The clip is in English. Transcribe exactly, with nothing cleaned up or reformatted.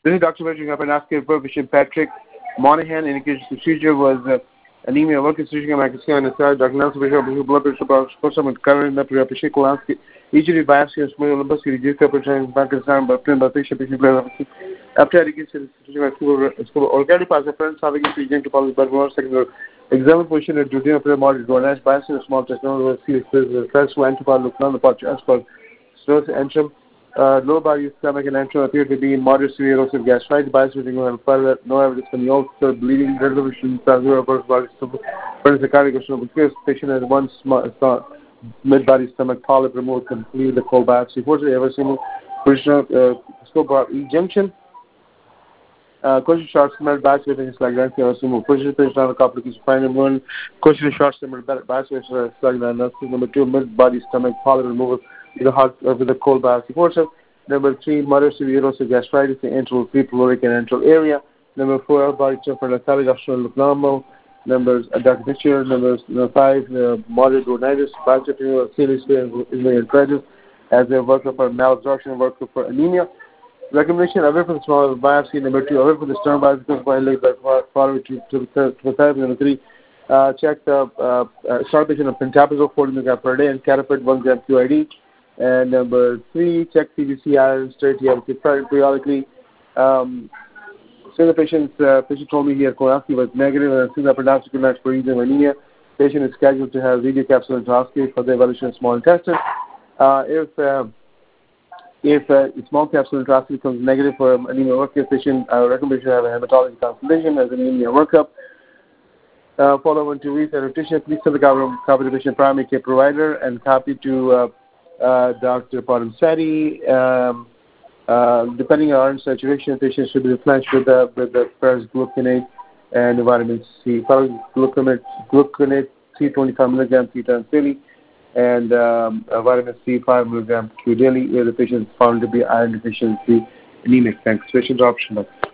This is Doctor Patrick Apanasky, Professor Patrick Monahan. Indication procedure was uh, anemia, work institution, Makiskia, and Sarah, Doctor Nelson, Bishop, blood pressure, Sposam, and current up to Apishik Kolansky. Each of the biopsy of small Olympus, he reduced the opportunity back in time, but then the patient, after education, school already passed a friend, having a region to polish, but more second examine position at duty of the moderate donors, biopsy of small technology, the first one to look on the part as called stress entrum. Uh, low body stomach and antrum appear to be in moderate severe erosive gastritis. Biopsy will further no evidence for ulcer, bleeding, resolution, zero body stomach, furnace cardiac patient has one small mid body stomach polyp removed completely the cold biopsy. Fortunately, ever seen position of uh, scope of E junction. Uh, question short similar biopsy with things like that. Ever seen position patient on a complication final one. Question short similar biopsy with like that. Number two, mid body stomach polyp removal with a hot uh, with a cold biopsy portion. Number three, moderate severe erosive gastritis in enteral, prepyloric, and enteral area. Number four, body temperature nasally optional look normal. Numbers a dark picture. Numbers number five, uh, moderate rhinitis, biceptional, serious and prejudice as a worker for malabsorption, worker for anemia. Recommendation away from the small biopsy. Number two, away from the sternum biopsy because by leg by following to to the therapy. Number three, uh, check the uh, uh, start patient of pentaprazole forty milligrams per day and catapult one gram Q I D. And number three, check P V C iron, straight T M C periodically. Um, so the patient, uh, patient told me he had colonoscopy was negative and since the prognostic match for regional anemia, patient is scheduled to have radiocapsular endoscopy for the evaluation of small intestine. Uh, if uh, if uh, small capsule endoscopy comes negative for anemia workup, patient I recommend you have a hematology consultation as an anemia workup. Uh, follow on two weeks at rotation. Please send the copy to the patient primary care provider and copy to uh, Uh, Doctor Padamseti. Um, uh, depending on iron saturation, patients should be replenished with the with the ferrous gluconate and the vitamin C. Ferrous gluconate, gluconate C twenty-five milligrams three times daily, and um, uh, vitamin C five milligrams daily. Where the patient is found to be iron deficiency anemic. Thanks. Patient optional.